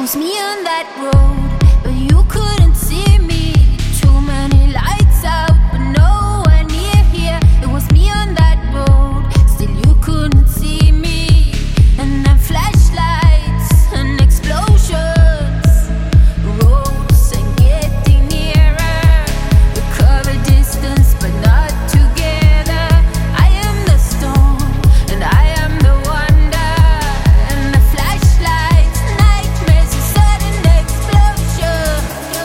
was me on that road, but you couldn't see me. Too many lights out, but no one near here. It was me on that road, still you couldn't see me. And then flashlights and explosions, roads and getting nearer. We cover distance, but not together. I am the storm, and I am the wonder. And the flashlights, nightmares, a sudden explosion.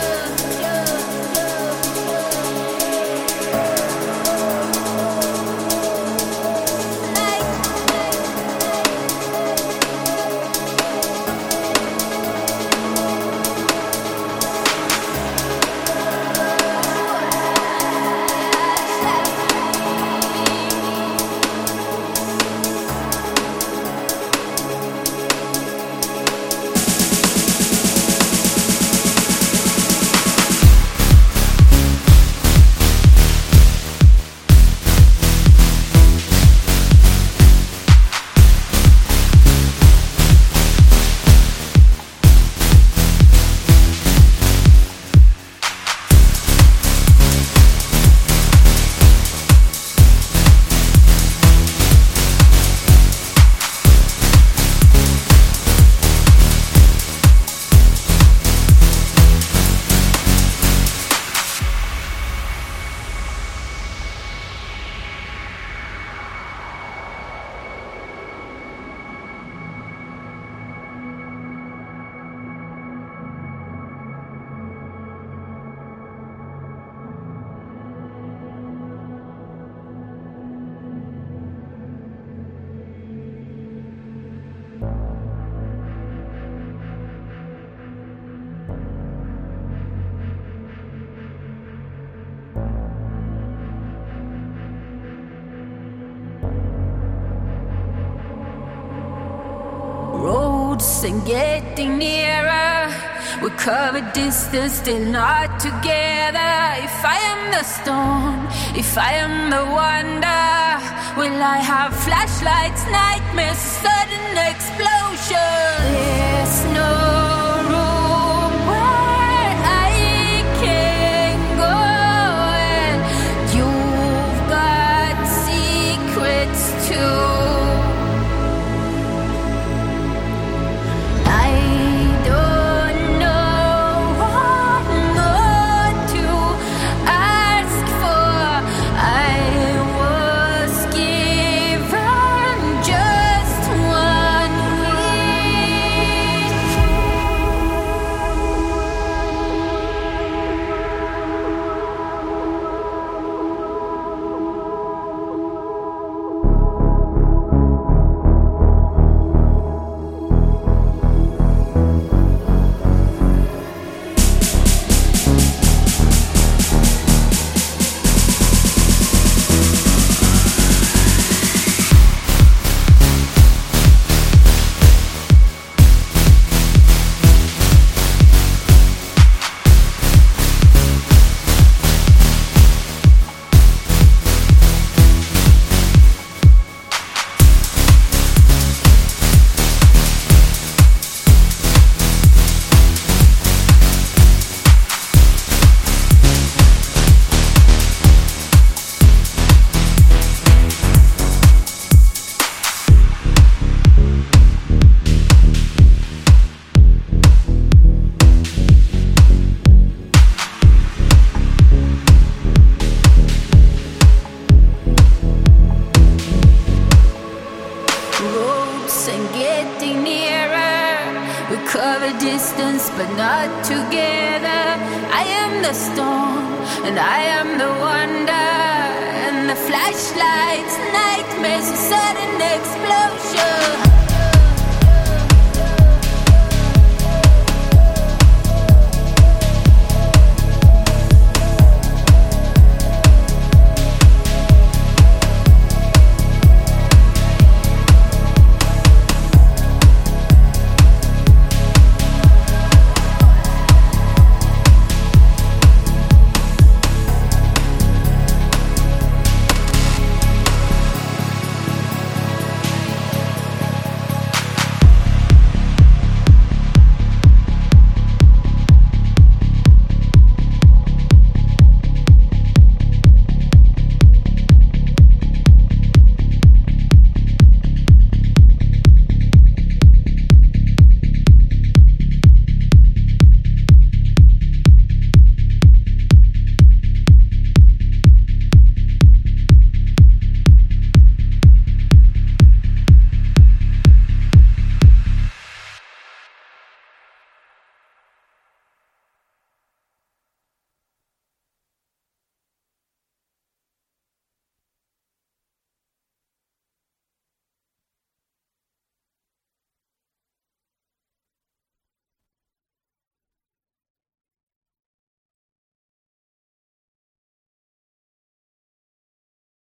Roads and getting nearer. We cover distance, still not together. If I am the storm, if I am the wonder, will I have flashlights, nightmares, sudden explosion? There's no room where I can go, and you've got secrets too. And getting nearer. We cover distance, but not together. I am the storm, and I am the wonder. And the flashlights, nightmares, a sudden explosion.